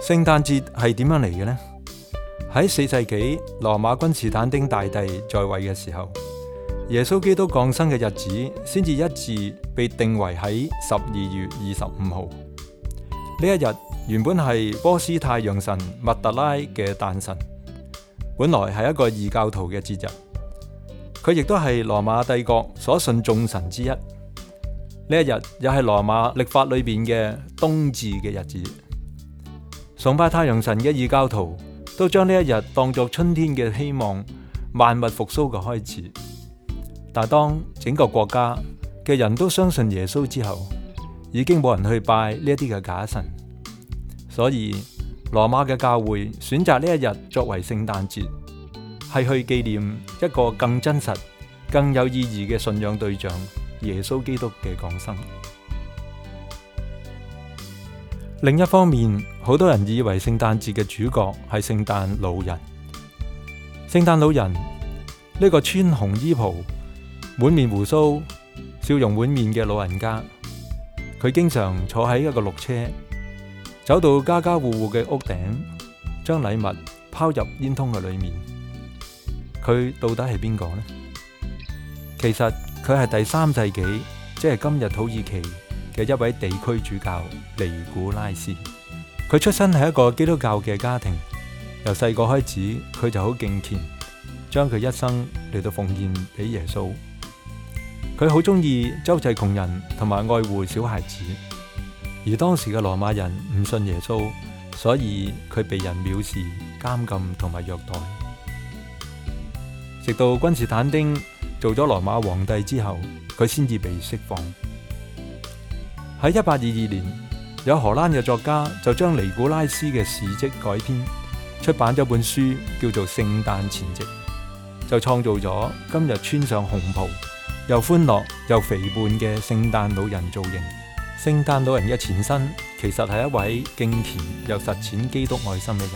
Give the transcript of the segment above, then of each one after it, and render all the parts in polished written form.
聖誕節係點樣嚟嘅呢？喺4世紀羅馬君士坦丁大帝在位嘅時候，耶穌基督降生嘅日子先至一致被定為喺12月25號。呢一日原本係波斯太陽神密特拉嘅誕辰，本來係一個異教徒嘅節日，佢亦都係羅馬帝國所信眾神之一。呢一日又係羅馬曆法裏邊嘅冬至嘅日子。崇拜太陽神嘅異教徒都將呢一日當作春天嘅希望、萬物復甦嘅開始。但當整個國家嘅人都相信耶穌之後，已經冇人去拜呢一啲嘅假神，所以羅馬嘅教會選擇呢一日作為聖誕節，係去紀念一個更真實、更有意義嘅信仰對象耶穌基督嘅降生。另一方面，好多人以為聖誕節嘅主角係聖誕老人。聖誕老人呢個穿紅衣袍、滿面鬍鬚、笑容滿面嘅老人家，佢經常坐喺一個綠車，走到家家戶戶嘅屋頂，將禮物拋入煙囪嘅裏面。佢到底係邊個呢？其實佢係第3世紀，即係今日土耳其嘅一位地區主教尼古拉斯。佢出身係一個基督教嘅家庭，由細個開始佢就好敬虔，將佢一生嚟到奉獻俾耶穌。佢好中意周濟窮人同埋愛護小孩子。而當時嘅羅馬人唔信耶穌，所以佢被人藐視、監禁同埋虐待。直到君士坦丁做咗羅馬皇帝之後，佢先至被釋放。喺1822年，有荷蘭嘅作家就將尼古拉斯嘅事蹟改編，出版咗本書叫做《聖誕前夕》，就創造咗今日穿上紅袍又歡樂又肥胖嘅聖誕老人造型。聖誕老人嘅前身其實係一位敬虔又實踐基督愛心嘅人。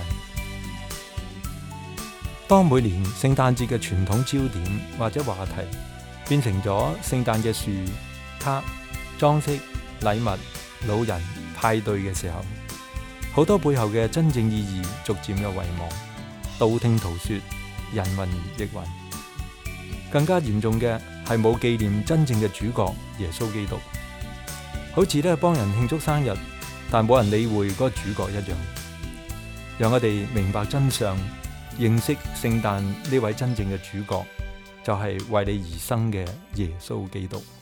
當每年聖誕節嘅傳統焦點或者話題變成咗聖誕嘅樹、卡、裝飾、禮物、老人、派對嘅時候，好多背後嘅真正意義逐漸嘅遺忘，道聽途說，人云亦云。更加嚴重嘅係冇紀念真正嘅主角耶穌基督，好似咧幫人慶祝生日，但冇人理會嗰個主角一樣。讓我哋明白真相，認識聖誕呢位真正嘅主角，就係為你而生嘅耶穌基督。